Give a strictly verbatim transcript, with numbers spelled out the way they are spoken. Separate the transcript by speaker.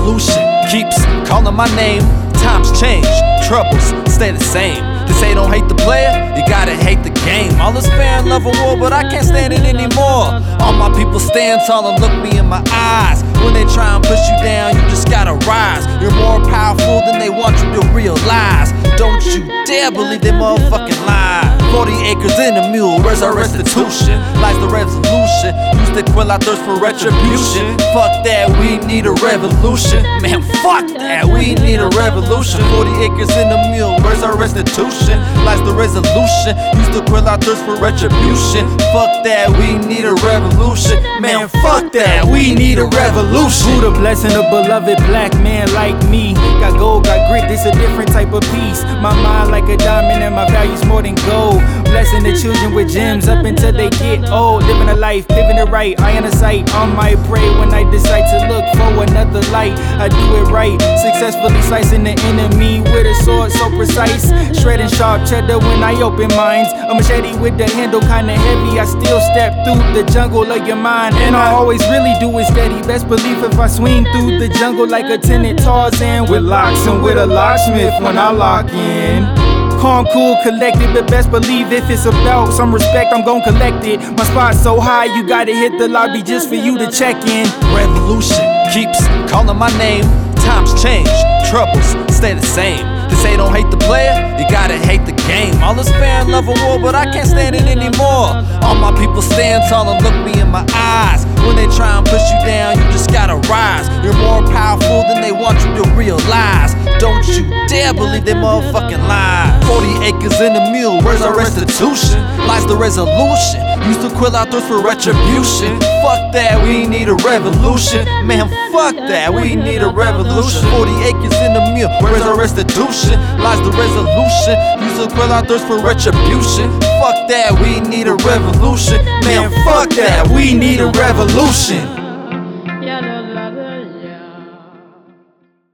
Speaker 1: revolution keeps calling my name. Times change, troubles stay the same. They say don't hate the player, you gotta hate the game. All is fair and love and war, but I can't stand it anymore. All my people stand tall and look me in my eyes. When they try and push you down, you just gotta rise. You're more powerful than they want you to realize. Don't you dare believe they motherfucking lie. Forty acres in a mule, where's our restitution? Lies the resolution, use the quill, I thirst for retribution. Fuck that, we need a revolution. Man, fuck that, we need a revolution. Forty acres in a mule, where's our restitution? Lies the resolution, use the quill, I thirst for retribution. Fuck that, we need a revolution. Man, fuck that, we need a revolution.
Speaker 2: Who the blessing, a beloved black man like me. Got gold, got grit, this a different type of piece. My mind like a diamond and my values more than gold. Blessing the children with gems up until they get old. Living a life, living it right, eye in the sight. On my prey when I decide to look for another light. I do it right, successfully slicing the enemy with a sword so precise. Shredding sharp cheddar when I open minds. A machete with the handle kinda heavy. I still step through the jungle of your mind, and I always really do it steady. Best believe if I swing through the jungle like a tenant Tarzan, with locks and with a locksmith when I lock in. Calm, cool, collected, but best believe if it's about some respect, I'm gon' collect it. My spot's so high, you gotta hit the lobby just for you to check in.
Speaker 1: Revolution keeps calling my name. Times change, troubles stay the same. They say don't hate the player, you gotta hate the game. All is fair and love and war, but I can't stand it anymore. All my people stand tall and look me in my eyes. When they try and push you down, you just gotta rise. You're more powerful than they want you to realize. Don't you dare believe they motherfucking lie. Forty acres in a mule, where's our restitution? Lies the resolution, use the quill out thirst for retribution. Fuck that, we need a revolution. Man, fuck that, we need a revolution. Forty acres in a mule, where's our restitution? Lies the resolution, use the quill out thirst for retribution. Fuck that, we need a revolution. Man, fuck that, we need a revolution.